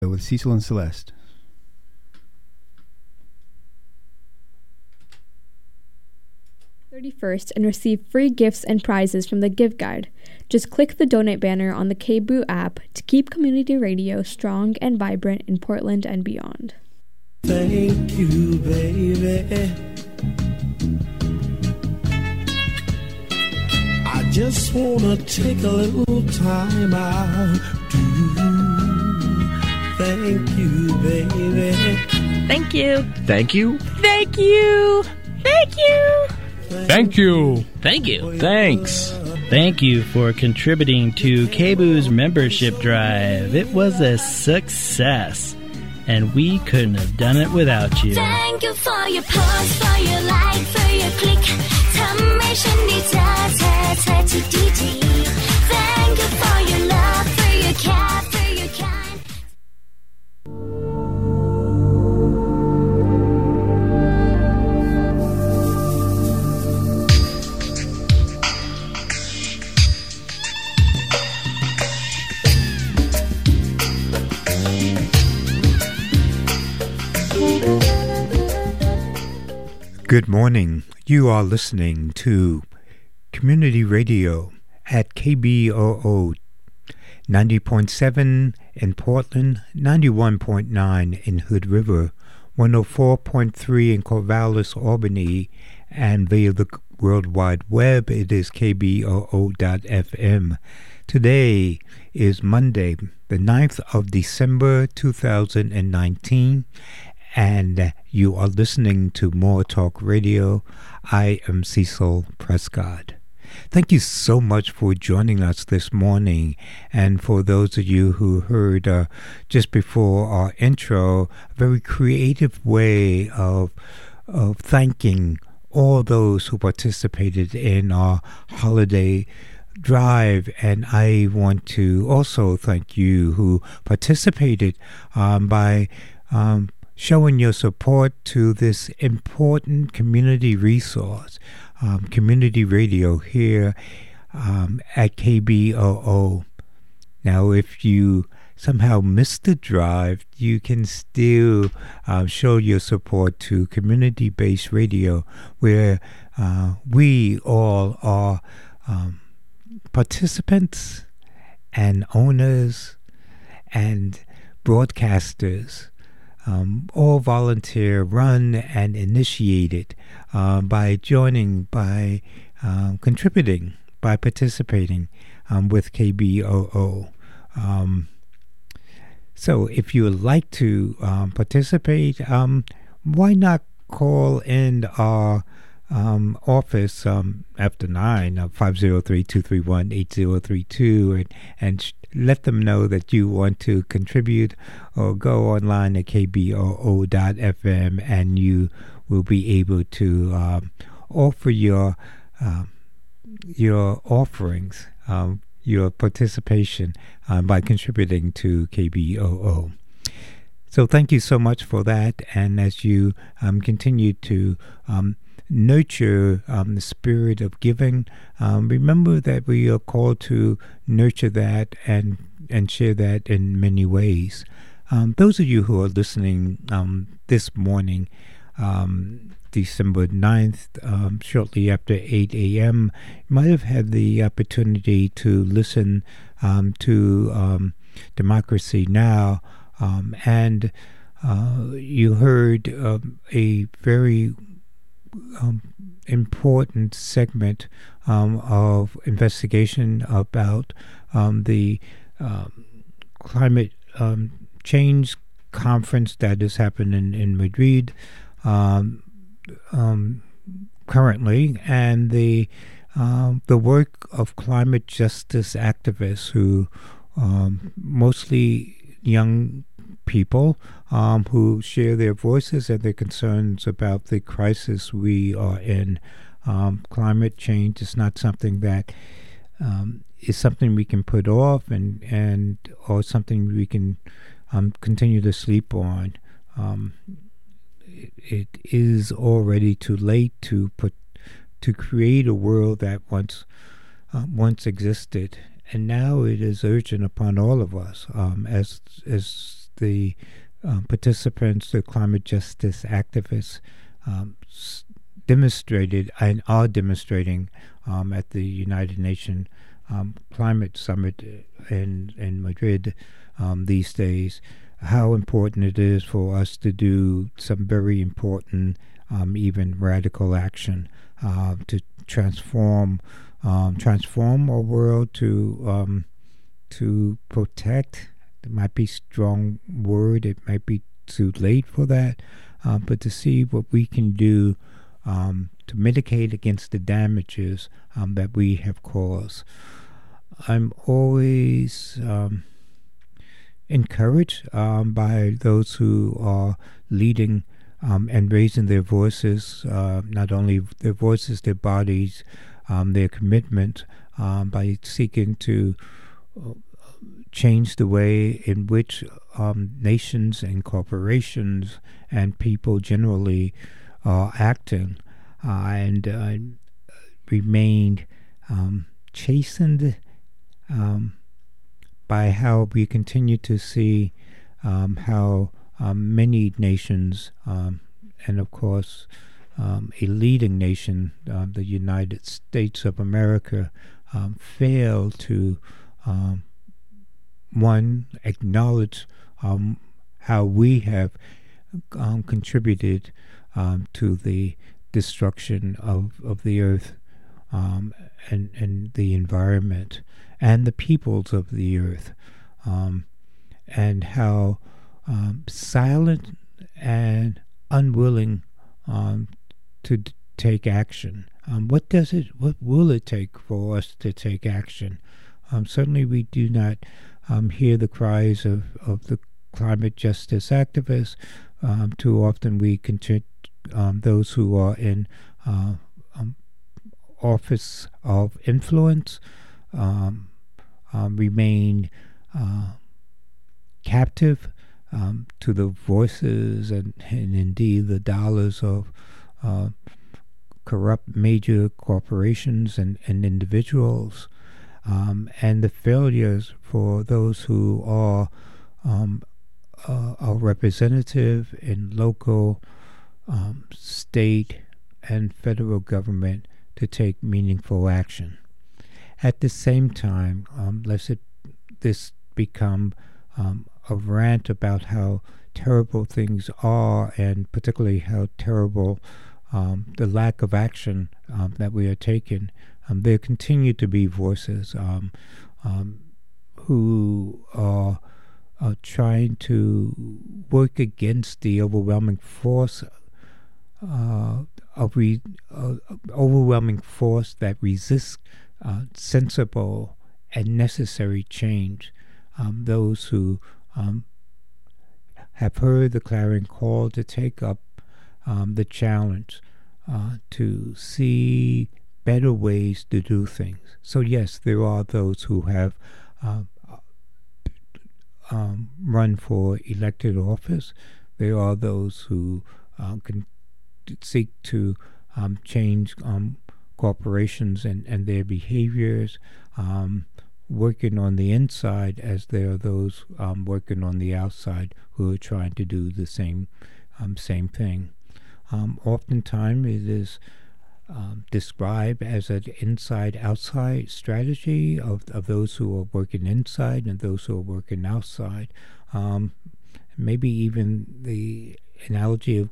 with Cecil and Celeste. #31st and receive free gifts and prizes from the Give Guide. Just click the donate banner on the KBOO app to keep community radio strong and vibrant in Portland and beyond. Thank you, baby. I just wanna take a little time out to thank you, baby. Thank you. Thank you. Thank you. Thank you. Thank you. Thank you. Thanks. Thank you for contributing to KBOO's membership drive. It was a success, and we couldn't have done it without you. Thank you for your post, for your like, for your click. ทำให้ฉันได้เจอเธอที่ดีๆ Thank you for your love, for your care, for your kind. Good morning. You are listening to Community Radio at KBOO 90.7 in Portland, 91.9 in Hood River, 104.3 in Corvallis, Albany, and via the World Wide Web, it is KBOO.FM. Today is Monday, the 9th of December, 2019, and you are listening to More Talk Radio. I am Cecil Prescott. Thank you so much for joining us this morning. And for those of you who heard just before our intro, a very creative way of thanking all those who participated in our holiday drive. And I want to also thank you who participated by showing your support to this important community resource, community radio here at KBOO. Now, if you somehow missed the drive, you can still show your support to community-based radio, where we all are participants and owners and broadcasters. All volunteer, run and initiated by joining, by contributing, by participating with KBOO. So if you would like to participate, why not call in our office after 9, 503-231-8032, and let them know that you want to contribute, or go online at kboo.fm, and you will be able to offer your offerings, your participation by contributing to KBOO. So thank you so much for that, and as you continue to nurture the spirit of giving, remember that we are called to nurture that and share that in many ways. Those of you who are listening this morning, December 9th, shortly after 8 a.m., might have had the opportunity to listen to Democracy Now!, and you heard a very important segment of investigation about the climate change conference that is happening in Madrid currently, and the work of climate justice activists who mostly young people who share their voices and their concerns about the crisis we are in. Climate change is not something that is something we can put off and or something we can continue to sleep on. It is already too late to create a world that once existed, and now it is urgent upon all of us as the participants, the climate justice activists, demonstrated and are demonstrating at the United Nations Climate Summit in Madrid these days, how important it is for us to do some very important, even radical action to transform our world, to protect. It might be a strong word. It might be too late for that, but to see what we can do to mitigate against the damages that we have caused. I'm always encouraged by those who are leading and raising their voices, not only their voices, their bodies, their commitment, by seeking to change the way in which nations and corporations and people generally are acting, and remained chastened by how we continue to see how many nations, and of course a leading nation, the United States of America, fail to acknowledge how we have contributed to the destruction of the earth, and the environment and the peoples of the earth, and how silent and unwilling to take action. What will it take for us to take action? Certainly we do not hear the cries of the climate justice activists. Too often we those who are in office of influence remain captive to the voices and indeed the dollars of corrupt major corporations and individuals, and the failures for those who are representative in local, state, and federal government to take meaningful action. At the same time, lest this become a rant about how terrible things are, and particularly how terrible the lack of action that we are taking, there continue to be voices who are trying to work against the overwhelming force overwhelming force that resists sensible and necessary change. Those who have heard the clarion call to take up the challenge to see better ways to do things. So yes, there are those who have run for elected office. There are those who can seek to change corporations and their behaviors, working on the inside, as there are those working on the outside who are trying to do the same thing. Oftentimes it is described as an inside-outside strategy of those who are working inside and those who are working outside. Maybe even the analogy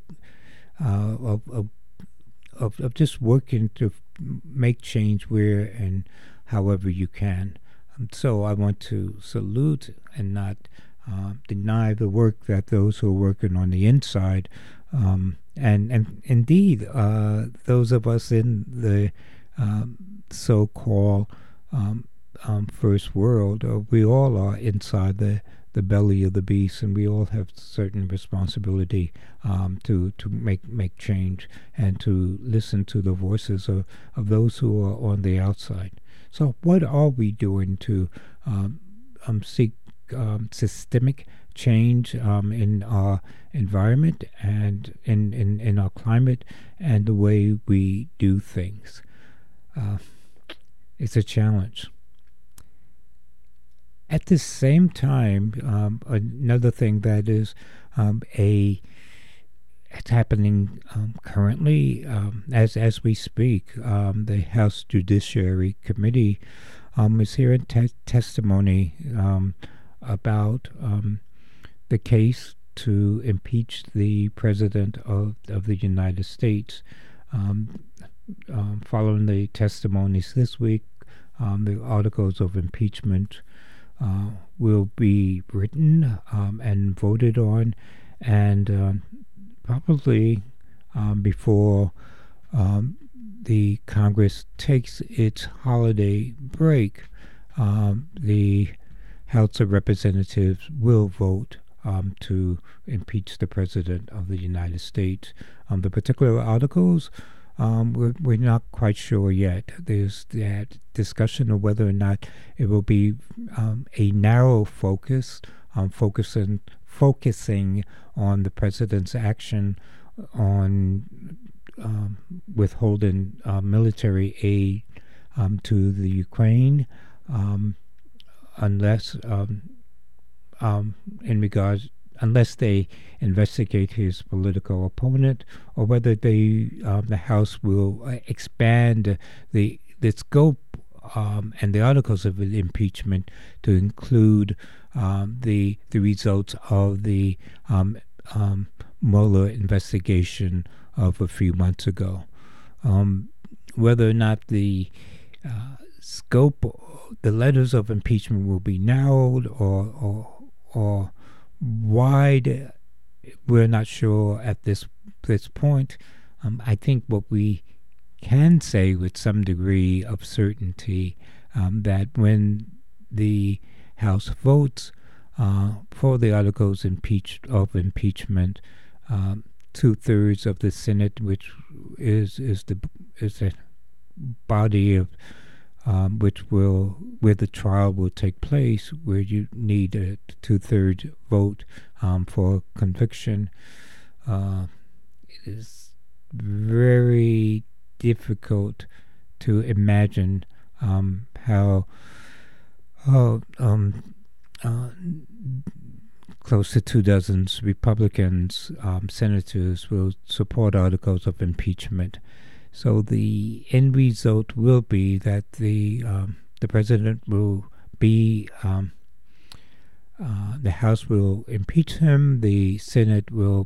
of just working to make change where and however you can. So I want to salute and not deny the work that those who are working on the inside, and indeed those of us in the so-called first world, we all are inside the belly of the beast, and we all have certain responsibility to make change and to listen to the voices of those who are on the outside. So what are we doing to seek systemic change in our environment and in our climate and the way we do things? It's a challenge. At the same time, another thing that is it's happening currently as we speak. The House Judiciary Committee is hearing testimony about the case to impeach the President of the United States. Following the testimonies this week, the articles of impeachment will be written and voted on, and probably before the Congress takes its holiday break, the House of Representatives will vote to impeach the President of the United States. The particular articles, we're not quite sure yet. There's that discussion of whether or not it will be a narrow focus, focusing on the President's action on withholding military aid to the Ukraine, unless they investigate his political opponent, or whether the House will expand the scope and the articles of impeachment to include the results of the Mueller investigation of a few months ago. Whether or not the scope, the letters of impeachment will be narrowed or wide, we're not sure at this point. I think what we can say with some degree of certainty that when the House votes for the articles of impeachment, 2/3 of the Senate, which is the body of where the trial will take place, where you need a 2/3 vote for conviction. It is very difficult to imagine how close to 24 Republicans, senators, will support articles of impeachment. So the end result will be that the president will be the House will impeach him. The Senate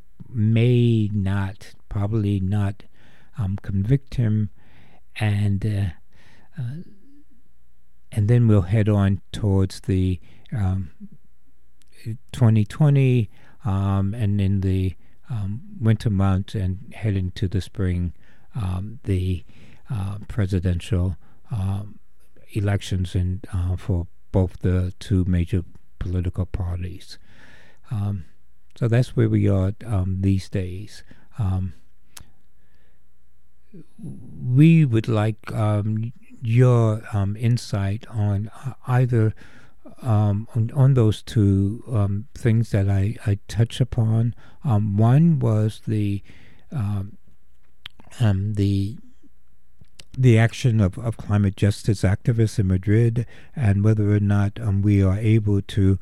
probably not convict him, and then we'll head on towards the 2020, and in the winter months and head into the spring, the presidential elections for both the two major political parties. So that's where we are these days. We would like your insight on either on those two things that I touch upon. One was the action of climate justice activists in Madrid, and whether or not we are able to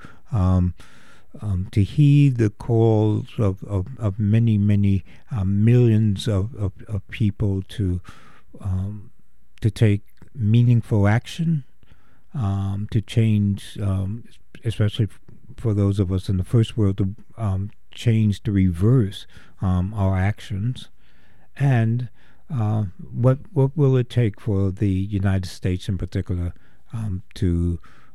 heed the calls of many millions of people to take meaningful action, to change, especially for those of us in the first world, to change, to reverse our actions. And what will it take for the United States in particular to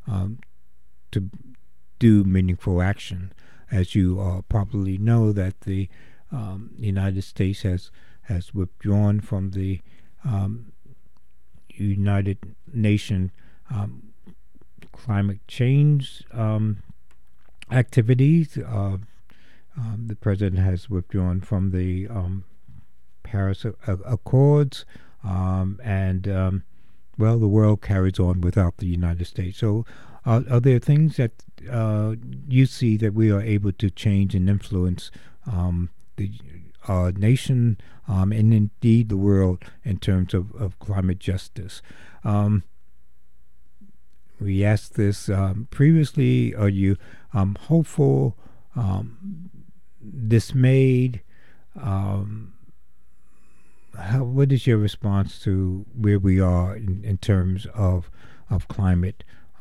do meaningful action? As you probably know, that the United States has withdrawn from the United Nations climate change activities. The president has withdrawn from the Paris Accords, and the world carries on without the United States. So are there things that you see that we are able to change and influence our nation and indeed the world in terms of climate justice? we asked this previously. Are you hopeful, dismayed? What is your response to where we are in terms of climate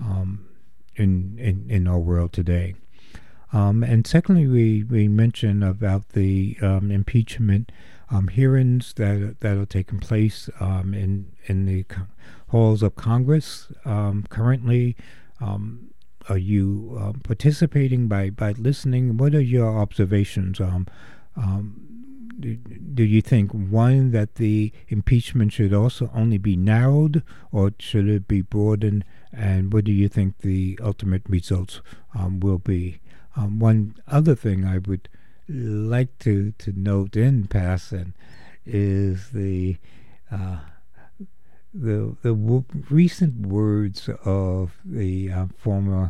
in our world today? And secondly, we mentioned about the impeachment hearings that are taking place in the halls of Congress currently. Are you participating by listening? What are your observations? Do you think, one, that the impeachment should also only be narrowed, or should it be broadened? And what do you think the ultimate results will be? One other thing I would like to note in passing is the recent words of the former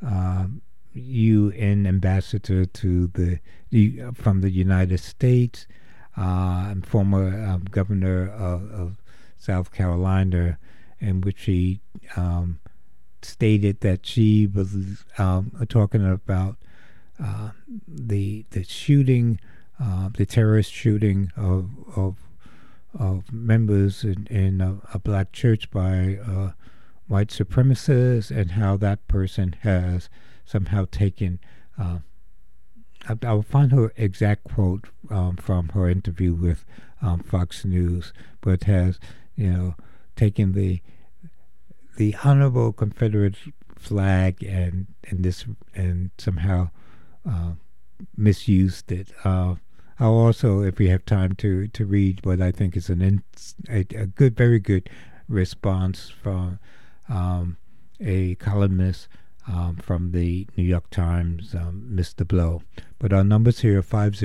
UN ambassador to from the United States, and former governor of South Carolina, in which he stated that she was talking about the shooting, the terrorist shooting of members in a black church by white supremacists, and how that person has somehow taken. I'll find her exact quote from her interview with Fox News, but has taken the honorable Confederate flag and somehow misused it. I'll also, if we have time, to read what I think is a very good response from a columnist from the New York Times, Mr. Blow. But our numbers here are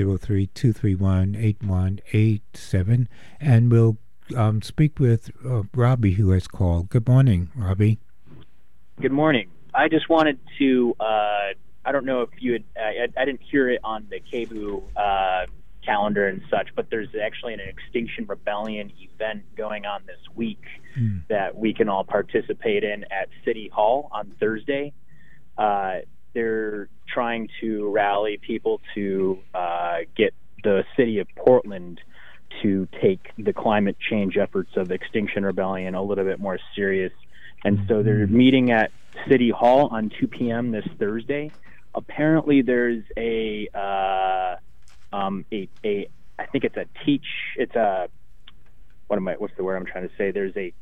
503-231-8187, and we'll speak with Robbie, who has called. Good morning, Robbie. Good morning. I just wanted to, I don't know if you had, I didn't hear it on the KBOO calendar and such, but there's actually an Extinction Rebellion event going on this week that we can all participate in at City Hall on Thursday. They're trying to rally people to get the city of Portland to take the climate change efforts of Extinction Rebellion a little bit more serious. And so they're meeting at City Hall on 2 p.m. this Thursday. Apparently there's I think it's what's the word I'm trying to say? There's a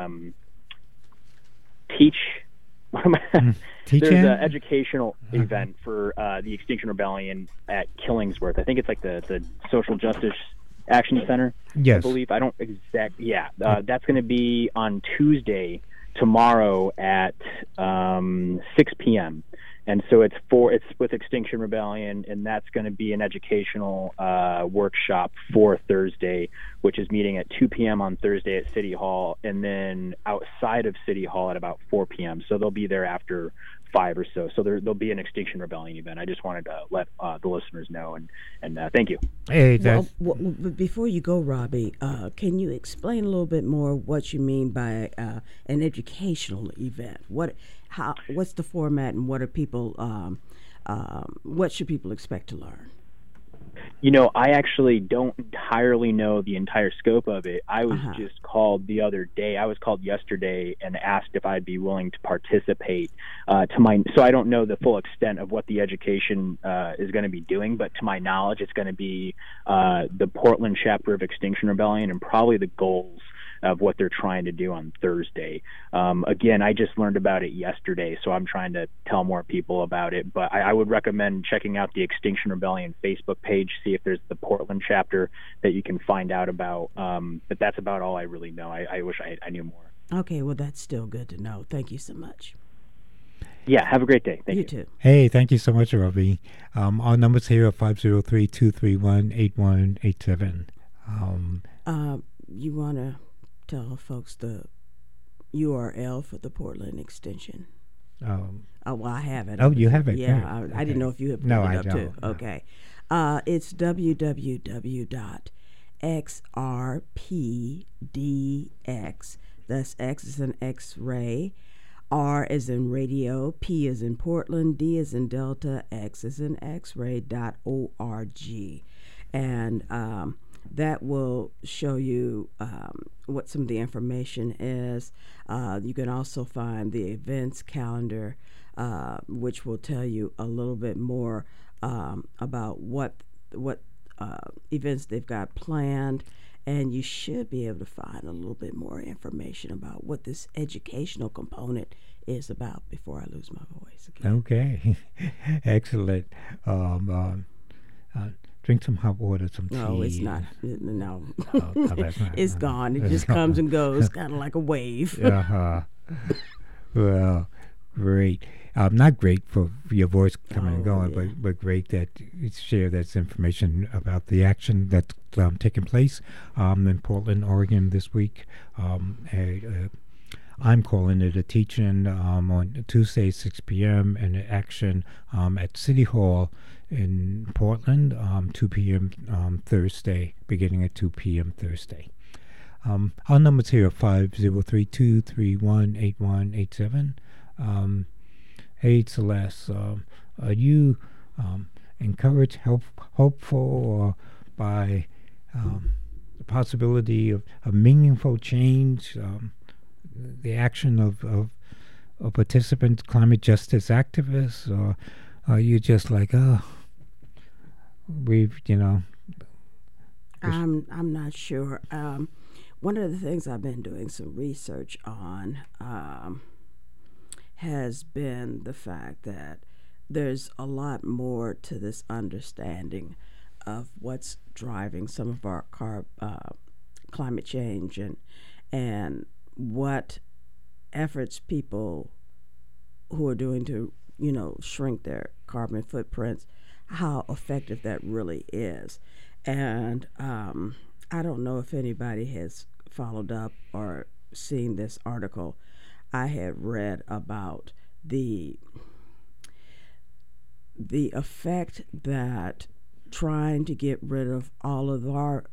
there's an educational event for the Extinction Rebellion at Killingsworth. I think it's like the Social Justice Action Center. Yes. I believe. I don't exact. Yeah. That's going to be on Tuesday, tomorrow at 6 p.m. And so it's with Extinction Rebellion, and that's going to be an educational workshop for Thursday, which is meeting at 2 p.m. on Thursday at City Hall, and then outside of City Hall at about 4 p.m. So they'll be there after 5 or so. So there'll be an Extinction Rebellion event. I just wanted to let the listeners know, and thank you. Hey, well, before you go, Robbie, can you explain a little bit more what you mean by an educational event? What's the format, and what are people? What should people expect to learn? I actually don't entirely know the entire scope of it. I was just called the other day. I was called yesterday and asked if I'd be willing to participate. So I don't know the full extent of what the education is going to be doing, but to my knowledge, it's going to be the Portland chapter of Extinction Rebellion and probably the goals of what they're trying to do on Thursday. Again, I just learned about it yesterday, so I'm trying to tell more people about it. But I would recommend checking out the Extinction Rebellion Facebook page, see if there's the Portland chapter that you can find out about. But that's about all I really know. I wish I knew more. Okay, well, that's still good to know. Thank you so much. Yeah, have a great day. Thank you. You too. Hey, thank you so much, Robbie. Our numbers here are 503-231-8187. You want to tell folks the URL for the Portland Extension? Well, I have it. Oh, you have it? Yeah, Great. I didn't know if you had put No, it I up don't. too. Okay. It's www.xrpdx, that's X is an X-ray, R is in radio, P is in Portland, D is in Delta, X is in X-ray.org. And that will show you what some of the information is. You can also find the events calendar, which will tell you a little bit more about what events they've got planned. And you should be able to find a little bit more information about what this educational component is about before I lose my voice again. Okay. Excellent. Drink some hot water, some tea. No, it's not. No. That's not, it's gone. It just comes and goes, kind of like a wave. Well, great. Not great for your voice coming and going, but great that you share that information about the action that's taking place in Portland, Oregon this week. I'm calling it a teach-in on Tuesday, 6 p.m., and an action at City Hall in Portland, 2 p.m. Thursday, beginning at 2 p.m. Thursday. Our numbers here are 5032318187. Hey, Celeste, are you encouraged, hopeful, or by the possibility of a meaningful change, the action of participants, climate justice activists, or are you just like, we've, I'm not sure. One of the things I've been doing some research on has been the fact that there's a lot more to this understanding of what's driving some of our climate change and what efforts people who are doing to, shrink their carbon footprints, how effective that really is. And I don't know if anybody has followed up or seen this article I had read about the effect that trying to get rid of all of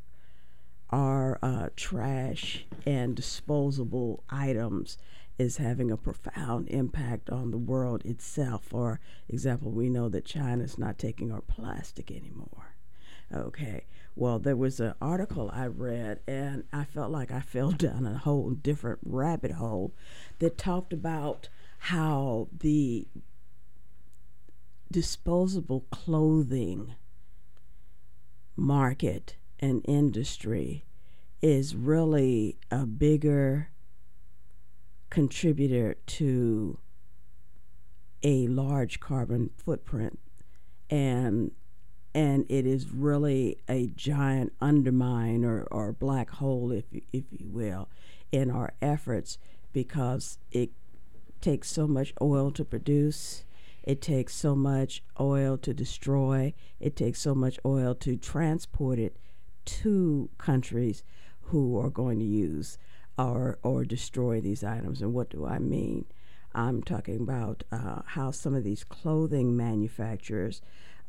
our trash and disposable items is having a profound impact on the world itself. For example, we know that China's not taking our plastic anymore. Okay, well, there was an article I read, and I felt like I fell down a whole different rabbit hole that talked about how the disposable clothing market and industry is really a bigger contributor to a large carbon footprint, and it is really a giant undermine or black hole, if you will, in our efforts, because it takes so much oil to produce, it takes so much oil to destroy, it takes so much oil to transport it to countries who are going to use or destroy these items. And what do I mean? I'm talking about how some of these clothing manufacturers,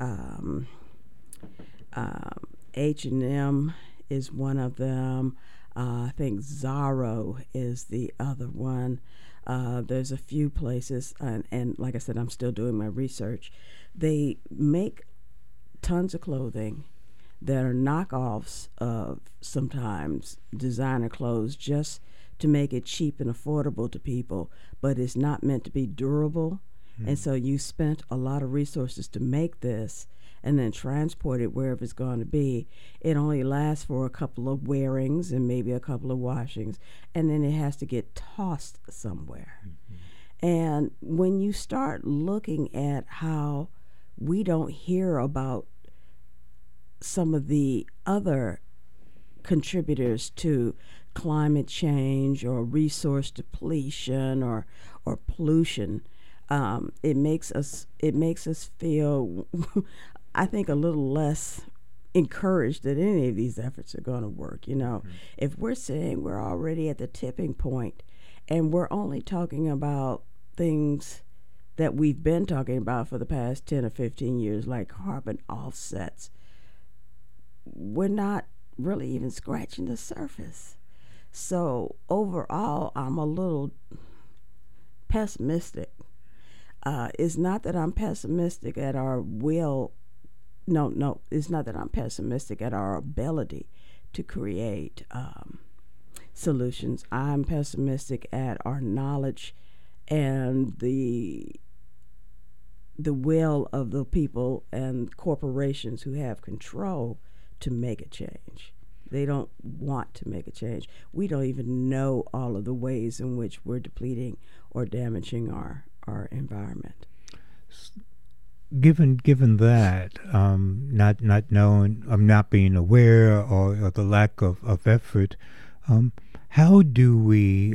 H&M is one of them. I think Zara is the other one. There's a few places, and like I said, I'm still doing my research. They make tons of clothing that are knockoffs of sometimes designer clothes just to make it cheap and affordable to people, but it's not meant to be durable. And so you spent a lot of resources to make this and then transport it wherever it's going to be. It only lasts for a couple of wearings and maybe a couple of washings, and then it has to get tossed somewhere. And when you start looking at how we don't hear about some of the other contributors to climate change or resource depletion or pollution, it makes us feel, I think, a little less encouraged that any of these efforts are going to work. If we're saying we're already at the tipping point and we're only talking about things that we've been talking about for the past 10 or 15 years, like carbon offsets, we're not really even scratching the surface. So overall, I'm a little pessimistic. It's not that I'm pessimistic at our will. No, it's not that I'm pessimistic at our ability to create solutions. I'm pessimistic at our knowledge and the will of the people and corporations who have control to make a change. They don't want to make a change. We don't even know all of the ways in which we're depleting or damaging our environment. Given that, not knowing, not being aware, or the lack of effort, how do we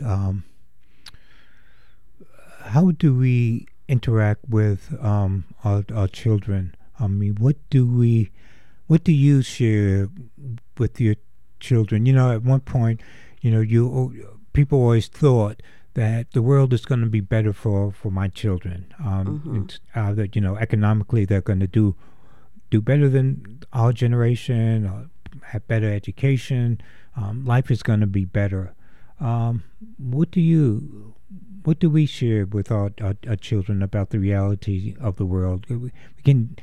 interact with our children? I mean, what do you share with your children? At one point, people always thought that the world is going to be better for my children. That economically they're going to do better than our generation, or have better education. Life is going to be better. What do we share with our children about the reality of the world? We can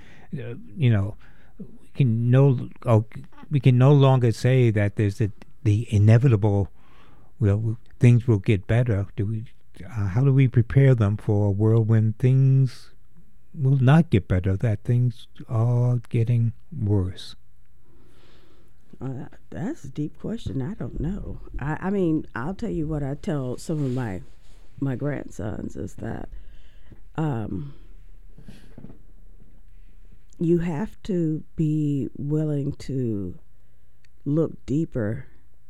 no longer say that there's the inevitable. Well, things will get better. How do we prepare them for a world when things will not get better? That things are getting worse. That's a deep question. I don't know. I mean, I'll tell you what I tell some of my grandsons is that you have to be willing to look deeper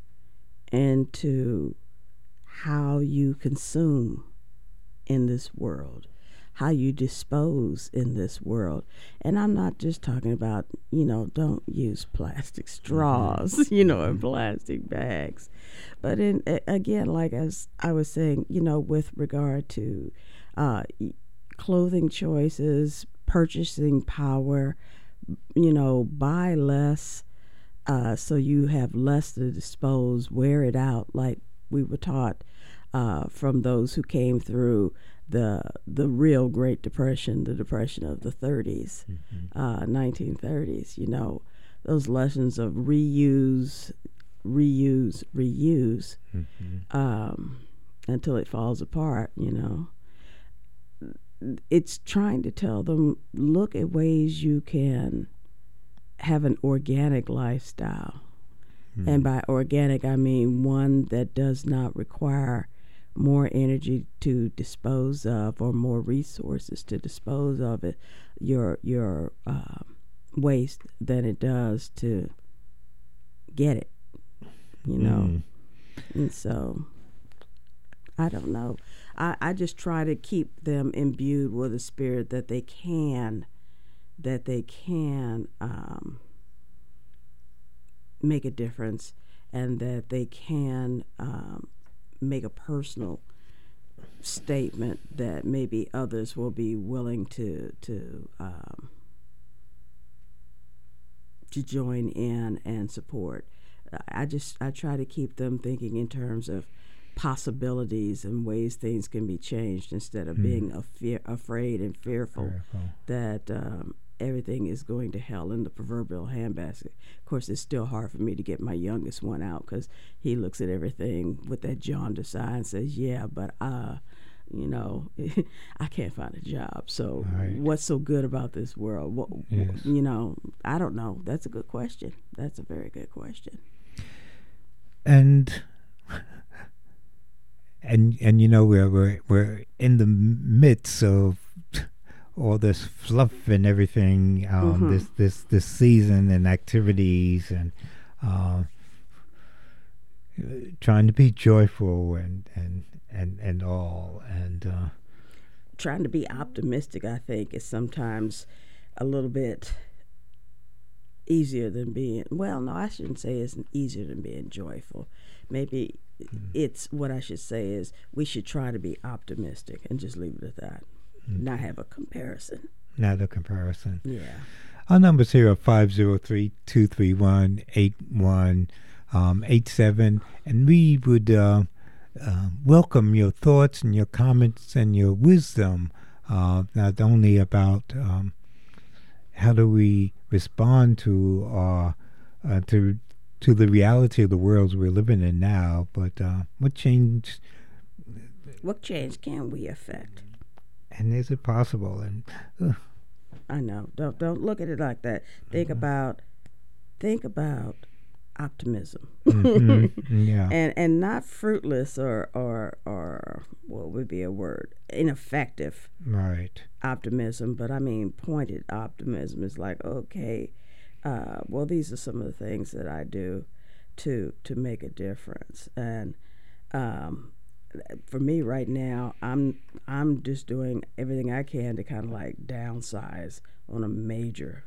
into how you consume in this world, how you dispose in this world. And I'm not just talking about, don't use plastic straws, and plastic bags. But again, like as I was saying, with regard to clothing choices, purchasing power, buy less, so you have less to dispose, wear it out, like we were taught from those who came through the real Great Depression, the Depression of the 30s, 1930s. Those lessons of reuse, until it falls apart. It's trying to tell them, look at ways you can have an organic lifestyle. And by organic, I mean one that does not require more energy to dispose of or more resources to dispose of it, your waste, than it does to get it, And so, I don't know. I just try to keep them imbued with a spirit that they can make a difference, and that they can make a personal statement that maybe others will be willing to join in and support. I try to keep them thinking in terms of possibilities and ways things can be changed, instead of being afraid and fearful that everything is going to hell in the proverbial handbasket. Of course, it's still hard for me to get my youngest one out, because he looks at everything with that jaundiced eye and says, yeah, but I can't find a job, so what's so good about this world? I don't know. That's a good question. That's a very good question. And we're in the midst of all this fluff and everything, this season and activities, and trying to be joyful and all, and trying to be optimistic, I think, is sometimes a little bit easier than being, well, no, I shouldn't say it's easier than being joyful. Maybe it's, what I should say is, we should try to be optimistic and just leave it at that. Not have a comparison. Not a comparison. Yeah. Our numbers here are 503-231-8187, and we would welcome your thoughts and your comments and your wisdom, not only about how do we respond to our to the reality of the world we're living in now, but what change can we affect? And is it possible? And I know. Don't look at it like that. Think about optimism. Yeah. And not fruitless or what would be a word? Ineffective. Right. Optimism, but I mean pointed optimism is like, okay, well, these are some of the things that I do to make a difference. And for me right now, I'm just doing everything I can to kind of like downsize on a major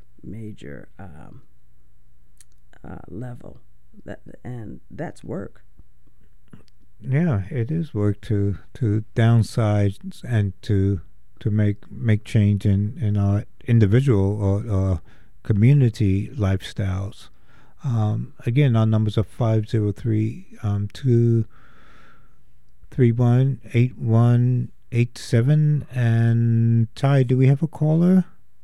level, and that's work. Yeah, it is work to downsize and to make change in our individual or community lifestyles. Again, our numbers are 503-231-8187. And Ty, do we have a caller?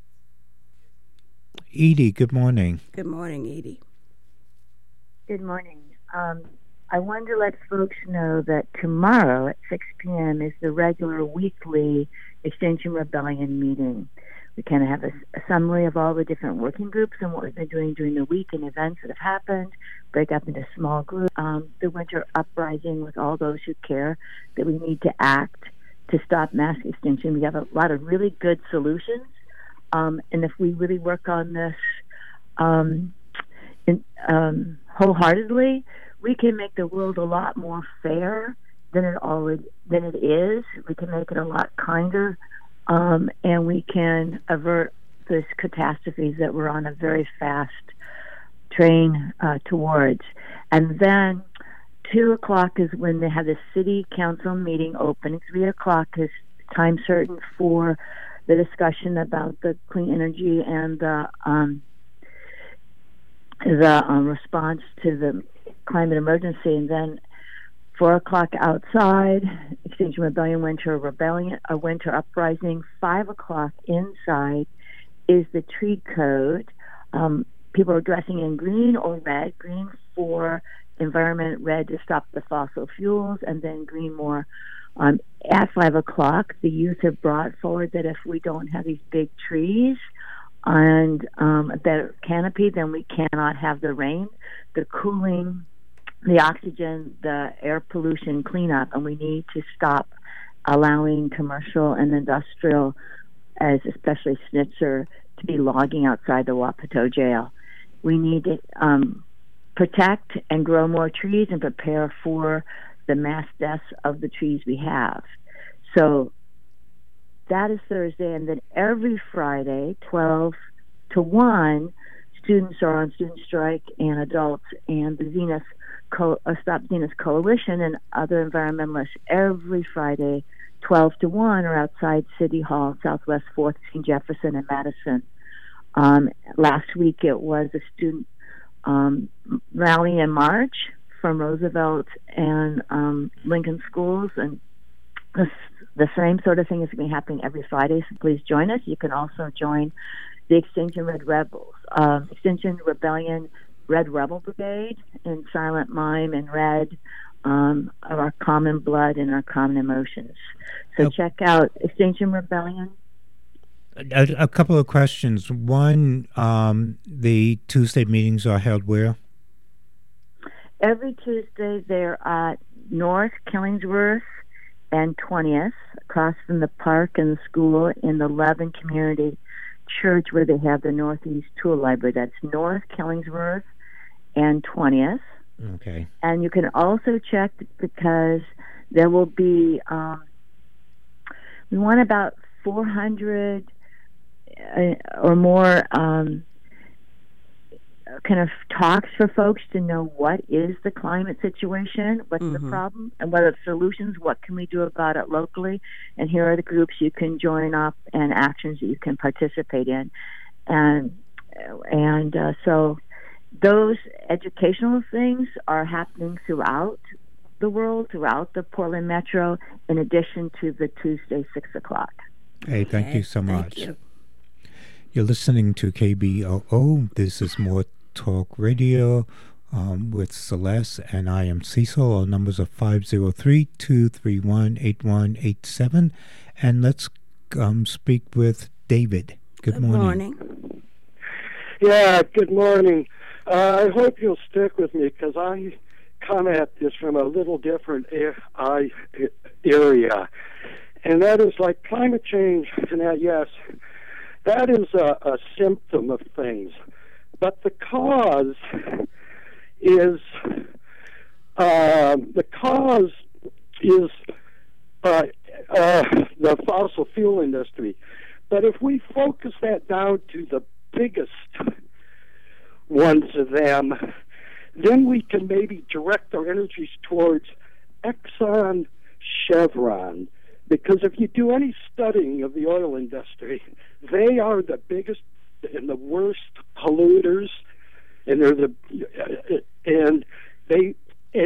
Edie, good morning. Good morning, Edie. Good morning. I wanted to let folks know that tomorrow at 6 p.m. is the regular weekly Extinction Rebellion meeting. We kind of have a summary of all the different working groups and what we've been doing during the week and events that have happened, break up into small groups. The winter uprising with all those who care that we need to act to stop mass extinction. We have a lot of really good solutions. And if we really work on this wholeheartedly, we can make the world a lot more fair than it is. We can make it a lot kinder, and we can avert this catastrophes that we're on a very fast train towards. And then 2 o'clock is when they have the city council meeting open. 3 o'clock is time certain for the discussion about the clean energy and the response to the climate emergency. And then 4 o'clock outside, Extinction Rebellion, winter uprising. 5 o'clock inside is the tree code. People are dressing in green or red. Green for environment, red to stop the fossil fuels, and then green more. At 5 o'clock, the youth have brought forward that if we don't have these big trees and a better canopy, then we cannot have the rain, the cooling, the oxygen, the air pollution cleanup, and we need to stop allowing commercial and industrial, as especially Schnitzer, to be logging outside the Wapato jail. We need to protect and grow more trees and prepare for the mass deaths of the trees we have. So that is Thursday, and then every Friday, 12 to 1, students are on student strike, and adults and the Stop Zenith Coalition and other environmentalists every Friday, 12 to 1, are outside City Hall, Southwest 4th, St. Jefferson, and Madison. Last week it was a student rally and march from Roosevelt and Lincoln schools, and the same sort of thing is going to be happening every Friday, so please join us. You can also join the Extinction Rebellion Red Rebel Brigade in Silent Mime and Red, of our common blood and our common emotions. So check out Extinction Rebellion. A couple of questions. One, the Tuesday meetings are held where? Every Tuesday they're at North Killingsworth and 20th, across from the park and the school, in the Levin Community Church, where they have the Northeast Tool Library. That's North Killingsworth and 20th. Okay. And you can also check, because there will be, we want about 400 or more kind of talks for folks to know what is the climate situation, what's the problem, and what are the solutions, what can we do about it locally, and here are the groups you can join up and actions that you can participate in. And so those educational things are happening throughout the world, throughout the Portland Metro, in addition to the Tuesday 6 o'clock. Hey, thank you so much. You. You're listening to KBOO. This is More Talk Radio with Celeste, and I am Cecil. Our numbers are 503-231-8187. And let's speak with David. Good morning. Yeah, good morning. I hope you'll stick with me because I come at this from a little different area. And that is like climate change, and that, yes, that is a symptom of things. But the cause is the fossil fuel industry. But if we focus that down to the biggest ones of them, then we can maybe direct our energies towards Exxon, Chevron. Because if you do any studying of the oil industry, they are the biggest and the worst polluters, and they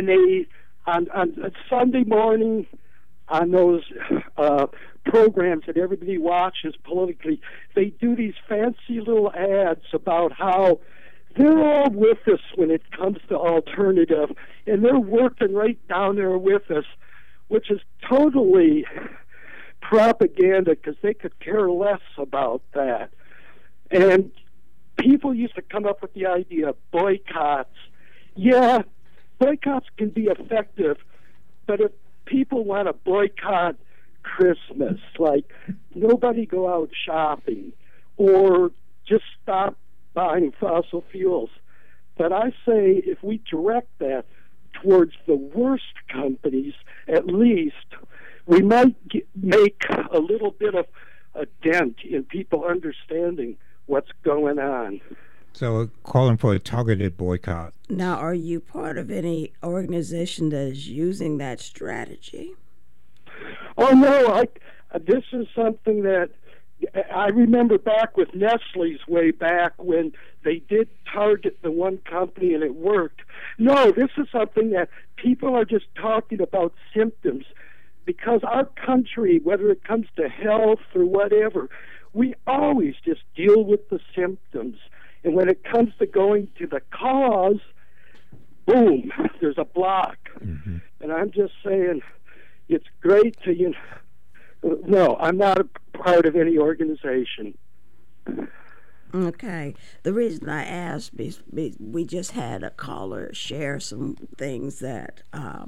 on Sunday morning on those programs that everybody watches politically, they do these fancy little ads about how they're all with us when it comes to alternative, and they're working right down there with us, which is totally propaganda because they could care less about that. And people used to come up with the idea of boycotts. Yeah, boycotts can be effective, but if people want to boycott Christmas, like nobody go out shopping or just stop buying fossil fuels. But I say if we direct that towards the worst companies, at least we might make a little bit of a dent in people understanding what's going on. So calling for a targeted boycott. Now, are you part of any organization that is using that strategy? Oh, no. This is something that I remember back with Nestle's way back when they did target the one company and it worked. No, this is something that people are just talking about symptoms because our country, whether it comes to health or whatever, we always just deal with the symptoms. And when it comes to going to the cause, boom, there's a block. Mm-hmm. And I'm just saying it's great to, no, I'm not a part of any organization. Okay. The reason I asked is we just had a caller share some things that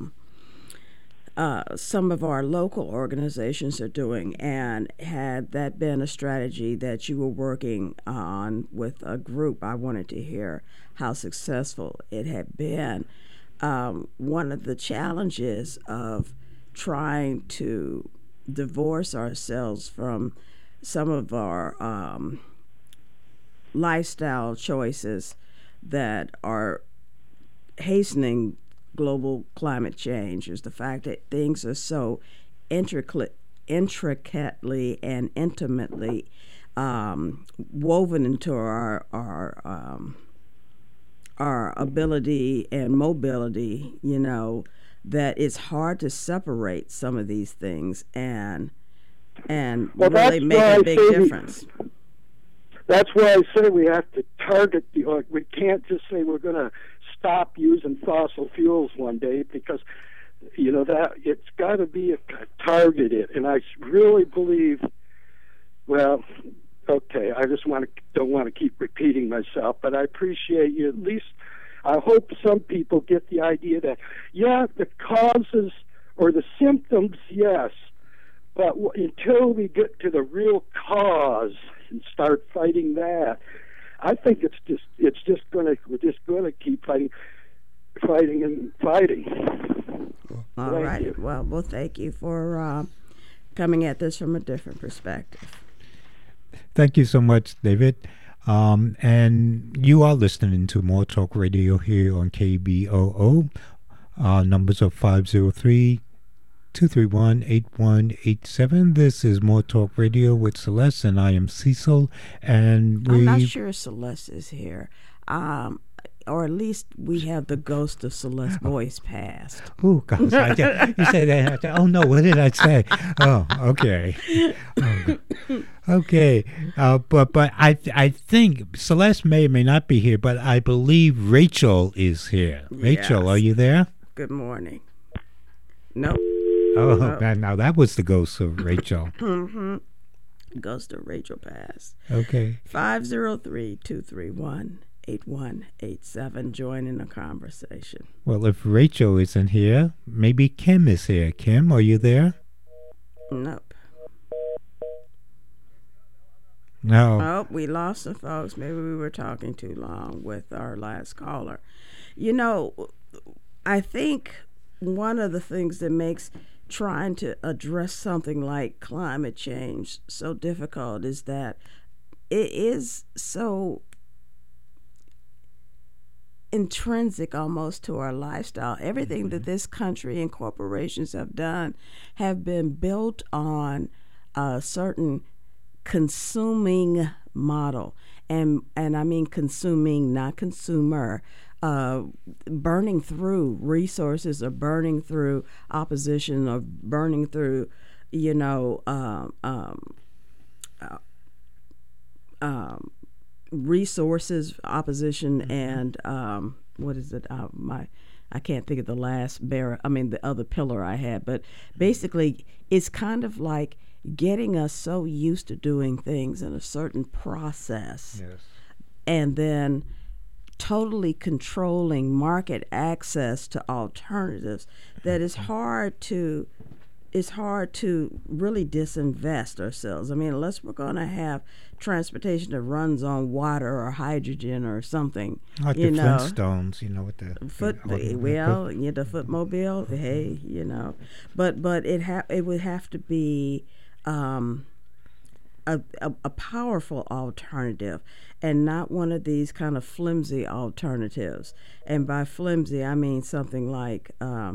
some of our local organizations are doing, and had that been a strategy that you were working on with a group, I wanted to hear how successful it had been. One of the challenges of trying to divorce ourselves from some of our lifestyle choices that are hastening global climate change is the fact that things are so intricately and intimately woven into our ability and mobility, that it's hard to separate some of these things and really make a big difference. That's why I say we have to target we can't just say we're going to stop using fossil fuels one day because, that it's got to be targeted. And I really believe, well, okay, I just don't want to keep repeating myself, but I appreciate you. At least I hope some people get the idea that, yeah, the causes or the symptoms, yes, but until we get to the real cause and start fighting that, I think we're just going to keep fighting. All right. You. Well, thank you for coming at this from a different perspective. Thank you so much, David. And you are listening to More Talk Radio here on KBOO. Numbers are 503-231-8187. This is More Talk Radio with Celeste, and I am Cecil. And I'm not sure Celeste is here. or at least we have the ghost of Celeste Boyce past. Oh, gosh. You said that. Oh, no. What did I say? Oh, okay. Okay. But I think Celeste may or may not be here, but I believe Rachel is here. Rachel, are you there? Good morning. Nope. Oh, now that was the ghost of Rachel. Mm-hmm. Ghost of Rachel passed. Okay. 503-231-8187. Join in the conversation. Well, if Rachel isn't here, maybe Kim is here. Kim, are you there? Nope. No. Oh, we lost some folks. Maybe we were talking too long with our last caller. You know, I think one of the things that makes trying to address something like climate change so difficult is that it is so intrinsic almost to our lifestyle. Everything that this country and corporations have done have been built on a certain consuming model, and I mean consuming, not consumer. Burning through resources, or burning through opposition, or burning through, resources, opposition, and what is it? I can't think of the the other pillar I had, but basically it's kind of like getting us so used to doing things in a certain process, yes, and then totally controlling market access to alternatives that it's hard to really disinvest ourselves. I mean, unless we're going to have transportation that runs on water or hydrogen or something, like the Flintstones, with the the footmobile. Hey, but it would have to be a powerful alternative, and not one of these kind of flimsy alternatives. And by flimsy, I mean something like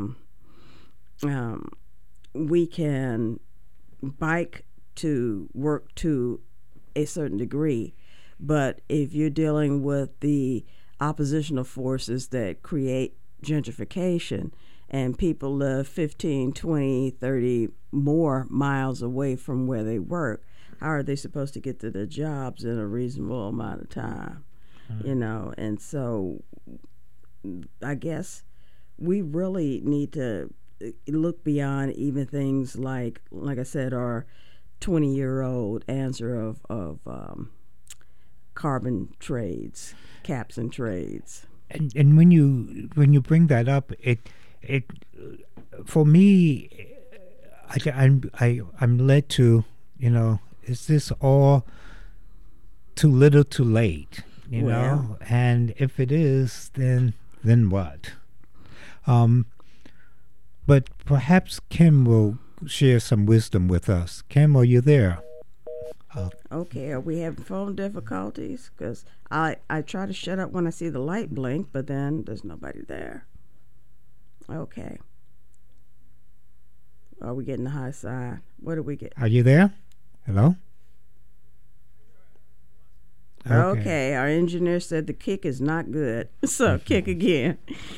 we can bike to work to a certain degree, but if you're dealing with the oppositional forces that create gentrification, and people live 15, 20, 30 more miles away from where they work, how are they supposed to get to their jobs in a reasonable amount of time? And so I guess we really need to look beyond even things like I said, our 20-year-old answer of carbon trades, caps and trades. And when you bring that up, it for me, I'm led to, is this all too little too late, you know? And if it is, then what? But perhaps Kim will share some wisdom with us. Kim, are you there? Okay, are we having phone difficulties? Because I try to shut up when I see the light blink, but then there's nobody there. Okay. Are we getting the high side? What do we get? Are you there? Hello? Okay, our engineer said the kick is not good, so kick again.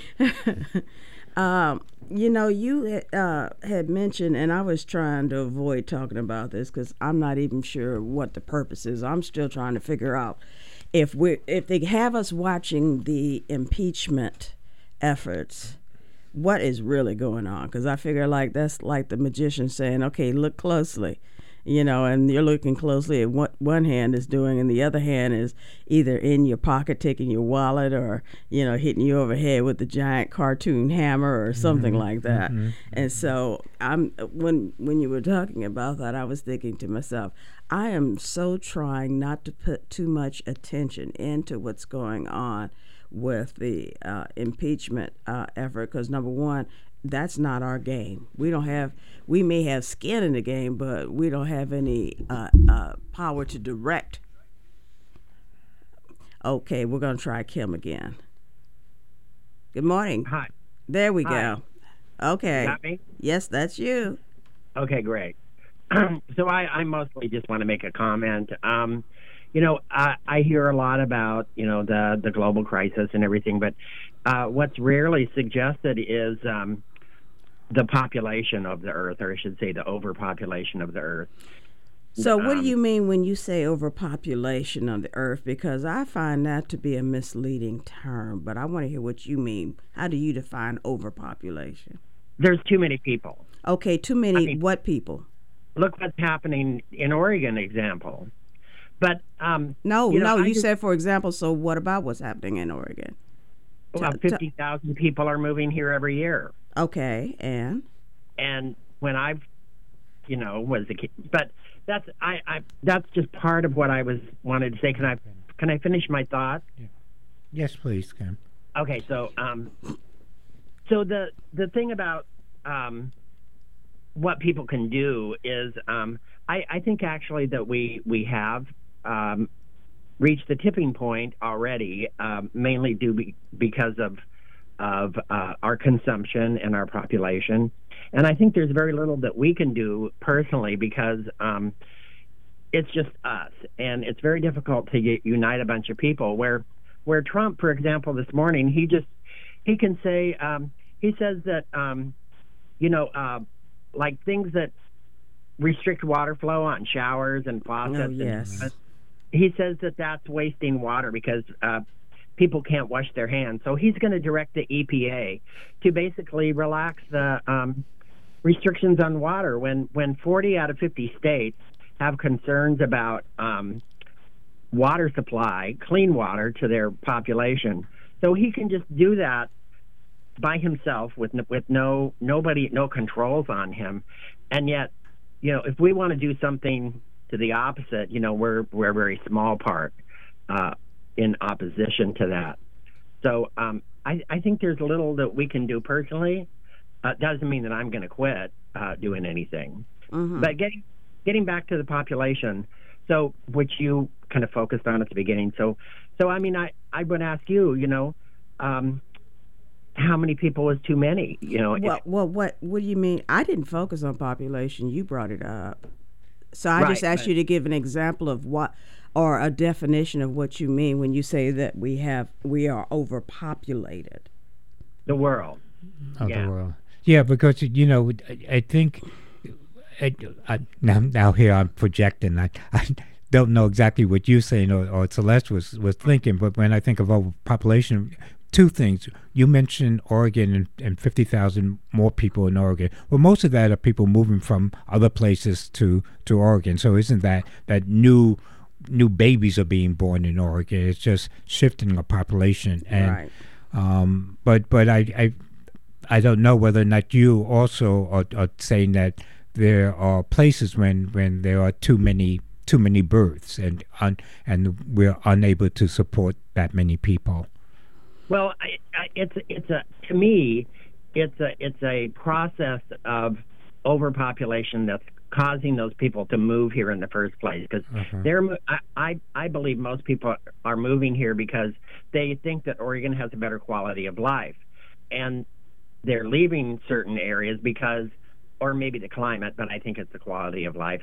You had mentioned, and I was trying to avoid talking about this because I'm not even sure what the purpose is. I'm still trying to figure out if they have us watching the impeachment efforts, what is really going on? Because I figure that's like the magician saying, okay, look closely. And you're looking closely at what one hand is doing, and the other hand is either in your pocket, taking your wallet, or, hitting you over the head with the giant cartoon hammer or something like that. Mm-hmm. And so when you were talking about that, I was thinking to myself, I am so trying not to put too much attention into what's going on with the impeachment effort, because number one, that's not our game. We may have skin in the game, but we don't have any power to direct. Okay, we're going to try Kim again. Good morning. Hi. There we go. Okay. Is that me? Yes, that's you. Okay, great. So I mostly just want to make a comment. I hear a lot about, the global crisis and everything, but what's rarely suggested is the population of the Earth, or I should say the overpopulation of the Earth. So what do you mean when you say overpopulation of the Earth? Because I find that to be a misleading term, but I want to hear what you mean. How do you define overpopulation? There's too many people. Okay, too many what people? Look what's happening in Oregon, example. But you said for example. So what about what's happening in Oregon? Well, 50,000 people are moving here every year. Okay, and when I've was a kid, but that's that's just part of what I wanted to say. Can I finish my thought? Yeah. Yes, please, Kim. Okay, so the thing about what people can do is I think actually that we have reached the tipping point already, mainly because of our consumption and our population. And I think there's very little that we can do personally because it's just us. And it's very difficult to unite a bunch of people. Where Trump, for example, this morning, he can say, he says that, like things that restrict water flow on showers and faucets. Oh, yes. He says that that's wasting water because people can't wash their hands. So he's going to direct the EPA to basically relax the restrictions on water when 40 out of 50 states have concerns about water supply, clean water to their population. So he can just do that by himself with no controls on him. And yet, if we want to do something to the opposite, we're a very small part in opposition to that. So I think there's little that we can do personally. Doesn't mean that I'm going to quit doing anything. Mm-hmm. But getting back to the population, so which you kind of focused on at the beginning. So I mean, I would ask you, how many people is too many? Well, what do you mean? I didn't focus on population. You brought it up. So I just asked you to give an example of what, or a definition of what you mean when you say that we are overpopulated. The world. The world. Yeah, because I think now here I'm projecting. I don't know exactly what you're saying or Celeste was thinking, but when I think of overpopulation, two things. You mentioned Oregon and 50,000 more people in Oregon. Well, most of that are people moving from other places to Oregon. So isn't that new babies are being born in Oregon? It's just shifting a population. And, right. But I don't know whether or not you also are saying that there are places when there are too many births and we're unable to support that many people. Well, to me, it's a process of overpopulation that's causing those people to move here in the first place. Because I believe most people are moving here because they think that Oregon has a better quality of life, and they're leaving certain areas because, or maybe the climate, but I think it's the quality of life.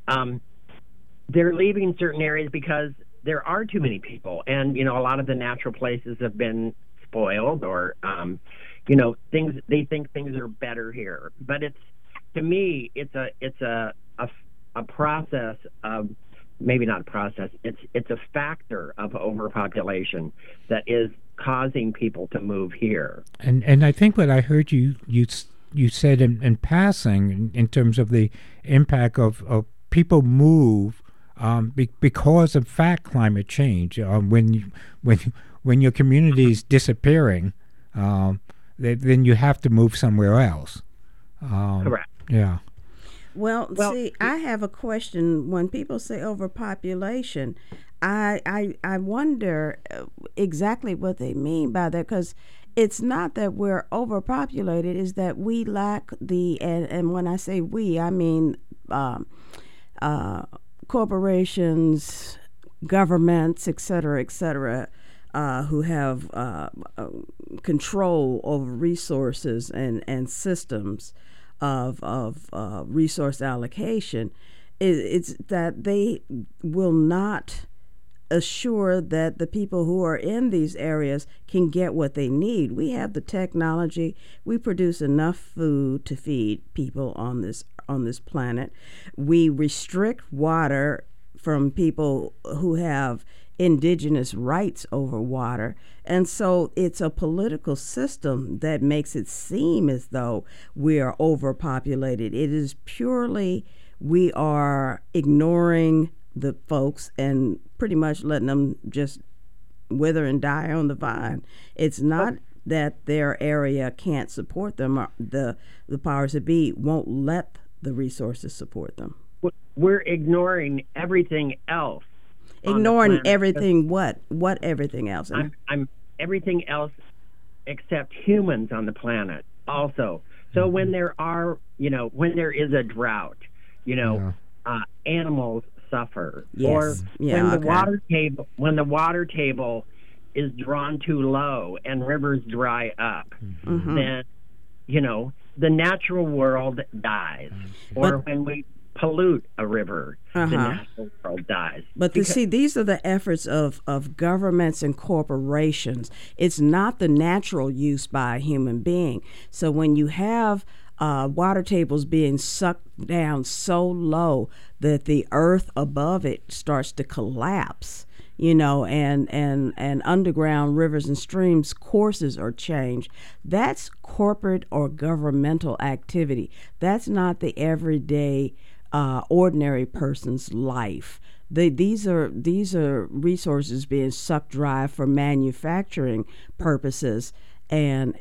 They're leaving certain areas because there are too many people, and a lot of the natural places have been spoiled, or things. They think things are better here, but to me, it's a process of, maybe not a process. It's a factor of overpopulation that is causing people to move here. And I think what I heard you said in passing in terms of the impact of people move. Because of climate change, when your community is disappearing, then you have to move somewhere else. Correct. Yeah. Well, see, I have a question. When people say overpopulation, I wonder exactly what they mean by that, because it's not that we're overpopulated; it's that we lack and when I say we, I mean corporations, governments, et cetera, who have control over resources and systems of resource allocation. It's that they will not assure that the people who are in these areas can get what they need. We have the technology. We produce enough food to feed people on this planet. We restrict water from people who have indigenous rights over water. And so it's a political system that makes it seem as though we are overpopulated. It is purely we are ignoring the folks and pretty much letting them just wither and die on the vine. It's not that their area can't support them. The powers that be won't let the resources support them. We're ignoring everything else. Ignoring everything. What everything else? I'm everything else except humans on the planet also. So when there are, when there is a drought, animals suffer. Yes. Or when the water table is drawn too low and rivers dry up, then the natural world dies. Or when we pollute a river, the natural world dies. But see, these are the efforts of governments and corporations. It's not the natural use by a human being. So when you have water tables being sucked down so low that the earth above it starts to collapse, and underground rivers and streams courses are changed. That's corporate or governmental activity. That's not the everyday ordinary person's life. These are resources being sucked dry for manufacturing purposes. And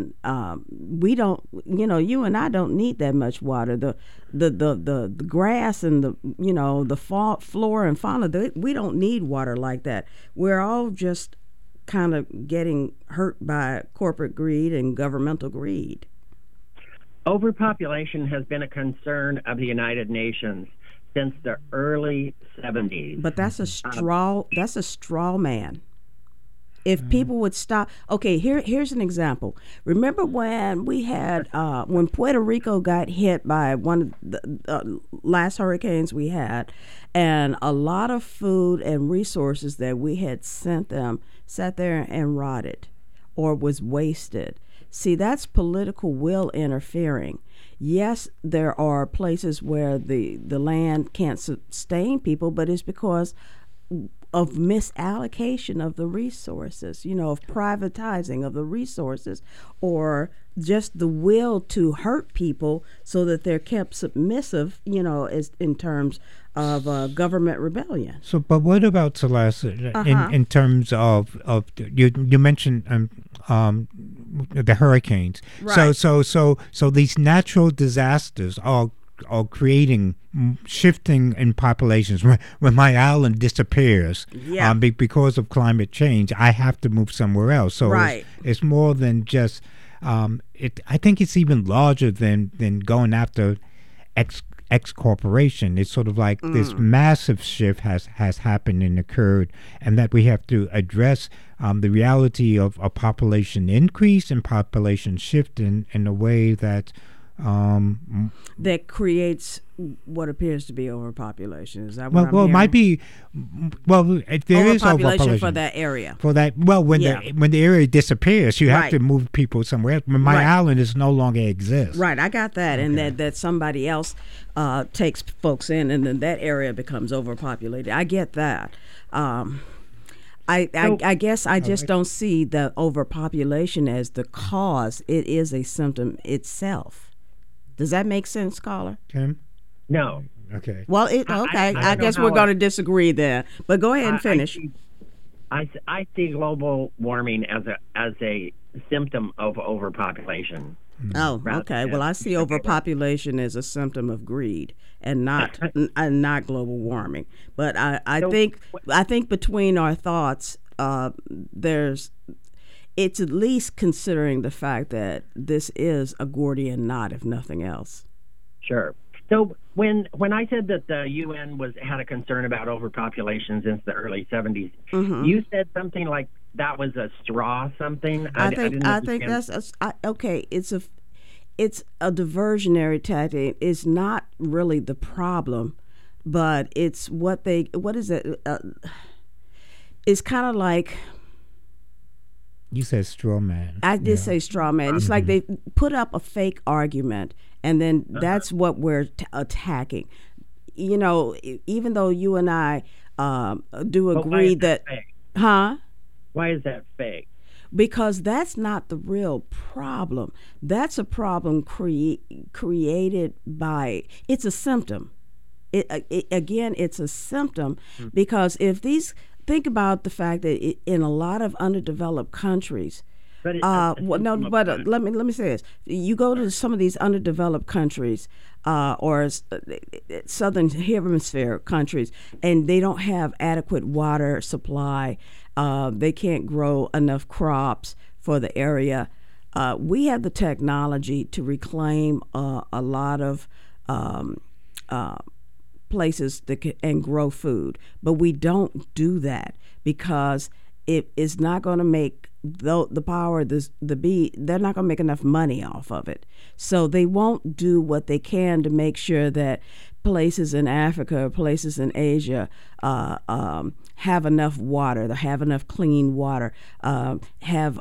we don't, you and I don't need that much water. The grass and the flora and fauna, we don't need water like that. We're all just kind of getting hurt by corporate greed and governmental greed. Overpopulation has been a concern of the United Nations since the early 70s. But that's a straw man. If people would stop, okay, here's an example. Remember when we had when Puerto Rico got hit by one of the last hurricanes we had, and a lot of food and resources that we had sent them sat there and rotted or was wasted. See, that's political will interfering. Yes, there are places where the land can't sustain people, but it's because of misallocation of the resources, of privatizing of the resources, or just the will to hurt people so that they're kept submissive, as in terms of government rebellion. So, but what about, Celeste, in terms of you mentioned the hurricanes. Right. So these natural disasters are creating shifting in populations. When my island disappears, because of climate change, I have to move somewhere else. So it's more than just. I think it's even larger than going after X corporation. It's sort of like this massive shift has happened and occurred, and that we have to address the reality of a population increase and population shift in a way that creates what appears to be overpopulation. Is that what I'm hearing? It might be. Well, there is overpopulation for that area. When the area disappears, you have to move people somewhere else. My island is no longer exists. Right, I got that, and that somebody else takes folks in, and then that area becomes overpopulated. I get that. I guess I just don't see the overpopulation as the cause. It is a symptom itself. Does that make sense, caller? Tim? No. Okay. Well, I guess we're going to disagree there. But go ahead and finish. I see global warming as a symptom of overpopulation. Oh, okay. Well, I see overpopulation as a symptom of greed and not global warming. But I think between our thoughts, it's at least considering the fact that this is a Gordian knot, if nothing else. Sure. So when I said that the UN had a concern about overpopulation since the early 70s, you said something like that was a straw something. I think that's okay. It's a diversionary tactic. It's not really the problem, but it's what is it? it's kind of like. You said straw man. I did say straw man. It's like they put up a fake argument, and then that's what we're attacking. You know, even though you and I do agree that, fake? Huh? Why is that fake? Because that's not the real problem. That's a problem created by. It's a symptom. Again, it's a symptom because if these. Think about the fact that in a lot of underdeveloped countries, let me say this: you go to some of these underdeveloped countries or southern hemisphere countries, and they don't have adequate water supply. They can't grow enough crops for the area. We have the technology to reclaim a lot of places and grow food, but we don't do that because it is not going to make the power the bee. They're not going to make enough money off of it, so they won't do what they can to make sure that places in Africa, places in Asia, have enough water, have enough clean water, have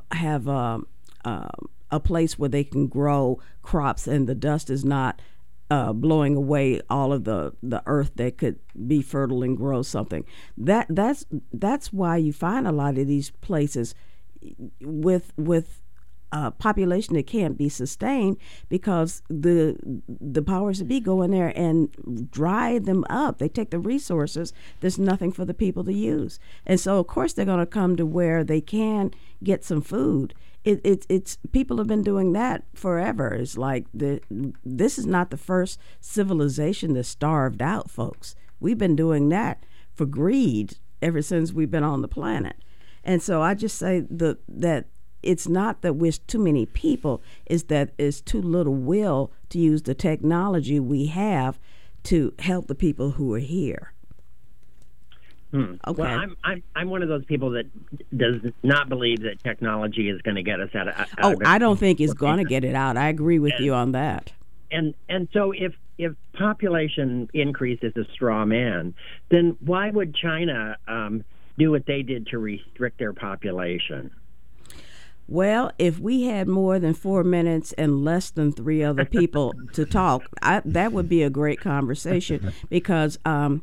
a place where they can grow crops, and the dust is not blowing away all of the earth that could be fertile and grow something. That's why you find a lot of these places with population that can't be sustained because the powers that be go in there and dry them up. They take the resources. There's nothing for the people to use, and so of course they're going to come to where they can get some food. It's people have been doing that forever. It's like this is not the first civilization that starved out folks. We've been doing that for greed ever since we've been on the planet. And so I just say that it's not that we're too many people, it's that it's too little will to use the technology we have to help the people who are here. Okay. Well, I'm one of those people that does not believe that technology is going to get us out of I don't think it's going to get it out. I agree with you on that. And so if population increase is a straw man, then why would China do what they did to restrict their population? Well, if we had more than 4 minutes and less than 3 other people to talk, that would be a great conversation because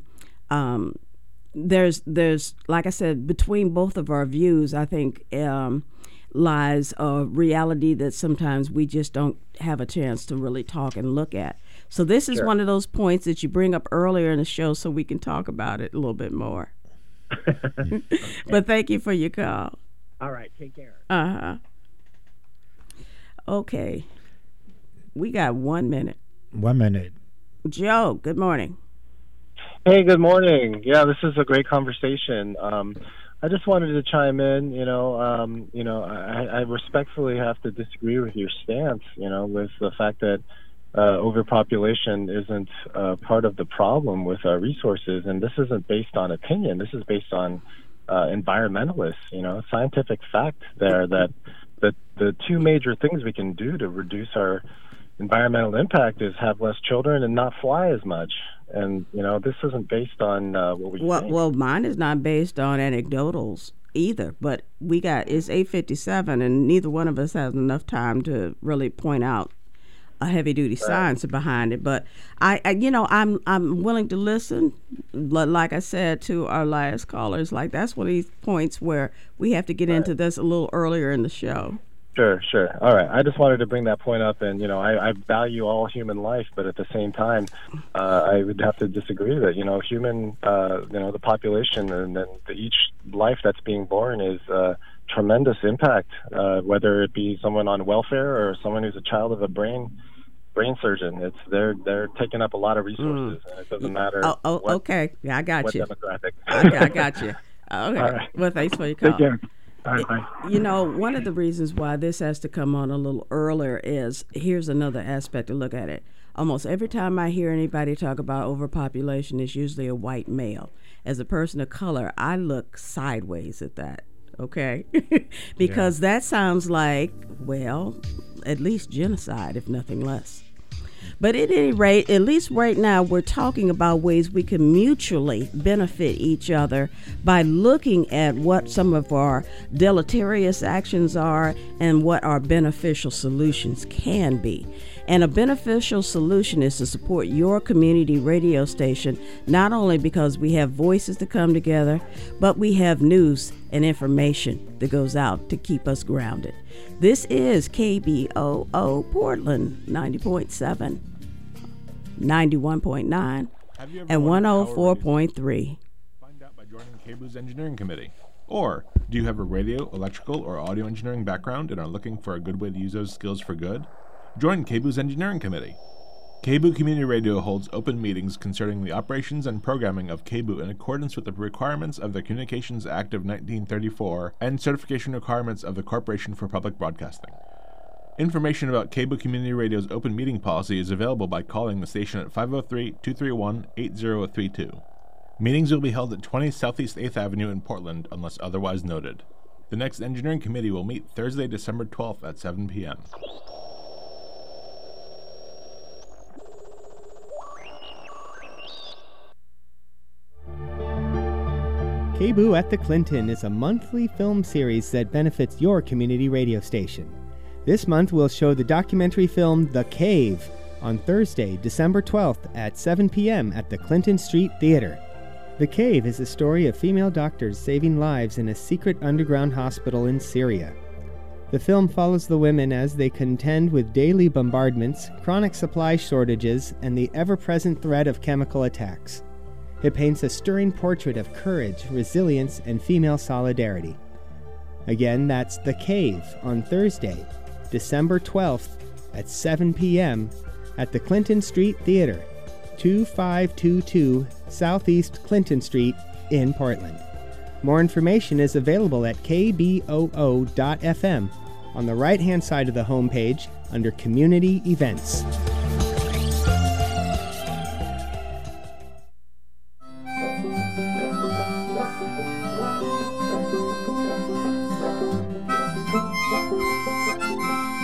there's like I said, between both of our views, I think lies a reality that sometimes we just don't have a chance to really talk and look at. So this is one of those points that you bring up earlier in the show so we can talk about it a little bit more. But thank you for your call. All right, take care. Okay. We got 1 minute. 1 minute. Joe, good morning. Hey, good morning. Yeah, this is a great conversation. I just wanted to chime in. I respectfully have to disagree with your stance. With the fact that overpopulation isn't part of the problem with our resources, and this isn't based on opinion. This is based on environmentalists. Scientific fact there that the two major things we can do to reduce our environmental impact is have less children and not fly as much. And this isn't based on what we think. Well, mine is not based on anecdotals either, but it's 8:57 and neither one of us has enough time to really point out a heavy duty science behind it. But I'm willing to listen. Like I said to our last callers, like that's one of these points where we have to get into this a little earlier in the show. Sure. All right. I just wanted to bring that point up, and I value all human life, but at the same time, I would have to disagree that human, the population and then each life that's being born is tremendous impact, whether it be someone on welfare or someone who's a child of a brain surgeon. They're taking up a lot of resources, and it doesn't matter. Okay. Yeah, I got what you. Demographic. I got you. Okay. All right. Well, thanks for your call. Take care. All right, bye. One of the reasons why this has to come on a little earlier is here's another aspect to look at it. Almost every time I hear anybody talk about overpopulation, it's usually a white male. As a person of color, I look sideways at that, okay? Because that sounds like, well, at least genocide, if nothing less. But at any rate, at least right now, we're talking about ways we can mutually benefit each other by looking at what some of our deleterious actions are and what our beneficial solutions can be. And a beneficial solution is to support your community radio station, not only because we have voices to come together, but we have news and information that goes out to keep us grounded. This is KBOO Portland 90.7, 91.9, and 104.3. Find out by joining KBOO's Engineering Committee. Or, do you have a radio, electrical, or audio engineering background and are looking for a good way to use those skills for good? Join KBOO's Engineering Committee. KBOO Community Radio holds open meetings concerning the operations and programming of KBOO in accordance with the requirements of the Communications Act of 1934 and certification requirements of the Corporation for Public Broadcasting. Information about KBOO Community Radio's open meeting policy is available by calling the station at 503-231-8032. Meetings will be held at 20 Southeast 8th Avenue in Portland unless otherwise noted. The next Engineering Committee will meet Thursday, December 12th at 7 p.m. KBOO at the Clinton is a monthly film series that benefits your community radio station. This month we'll show the documentary film The Cave on Thursday, December 12th at 7 p.m. at the Clinton Street Theater. The Cave is a story of female doctors saving lives in a secret underground hospital in Syria. The film follows the women as they contend with daily bombardments, chronic supply shortages, and the ever-present threat of chemical attacks. It paints a stirring portrait of courage, resilience, and female solidarity. Again, that's The Cave on Thursday, December 12th at 7 p.m. at the Clinton Street Theater, 2522 Southeast Clinton Street in Portland. More information is available at kboo.fm on the right-hand side of the homepage under Community Events.